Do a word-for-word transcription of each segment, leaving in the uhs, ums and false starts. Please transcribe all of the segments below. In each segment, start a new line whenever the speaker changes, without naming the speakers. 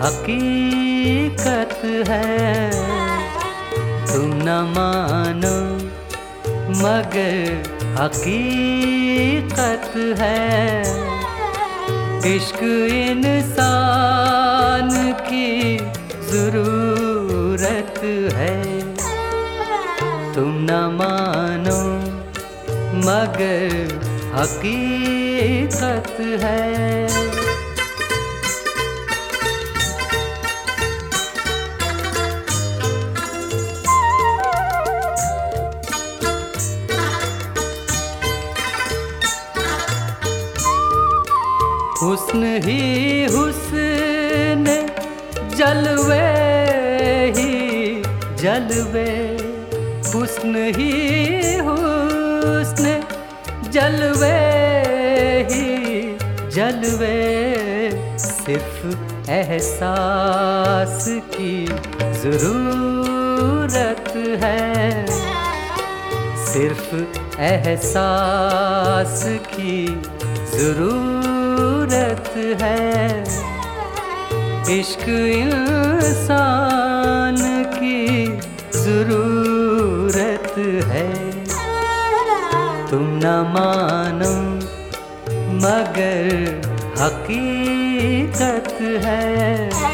हकीकत है। तुम न मानो मगर हकीकत है। इश्क इंसान की ज़रूरत है। तुम न मानो मगर हकीकत है। हुस्न ही हुस्न जलवे ही जलवे, हुस्न ही हुस्न जलवे ही जलवे। सिर्फ एहसास की ज़रूरत है। सिर्फ एहसास की ज़रूरत है। इश्क इंसान की ज़रूरत है। तुम न मानो मगर हकीकत है।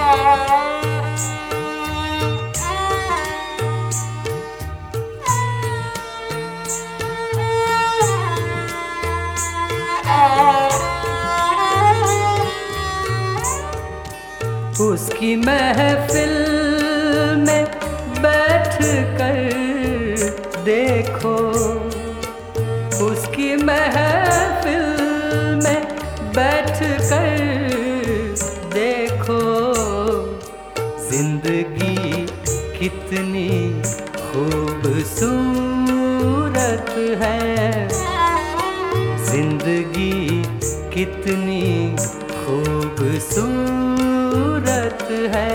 उसकी महफिल में बैठ कर देखो, उसकी महफिल में बैठ कर देखो। जिंदगी कितनी खूबसूरत है। जिंदगी कितनी खूबसूरत है।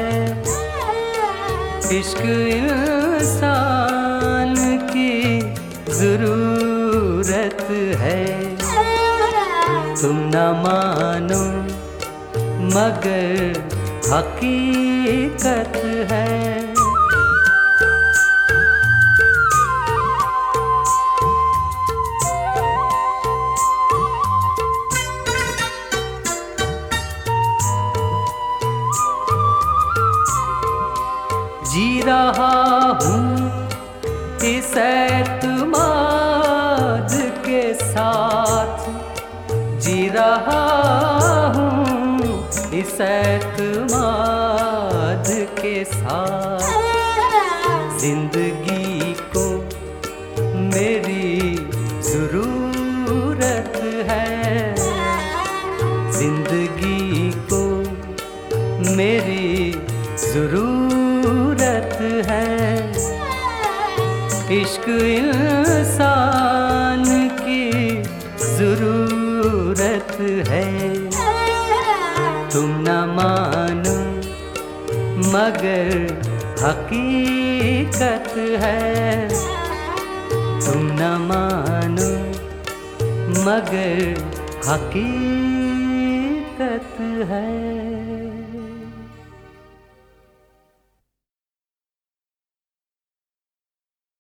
इश्क इंसान की ज़रूरत है। तुम न मानो मगर हकीकत है। जी रहा हूँ इस एतमाद के साथ, जी रहा हूँ इस एतमाद के साथ। जिंदगी को मेरी ज़रूरत है। जिंदगी को मेरी ज़रूरत है। इश्क इंसान की ज़रूरत है। तुम न मानो मगर हकीकत है। तुम न मानो मगर हकीकत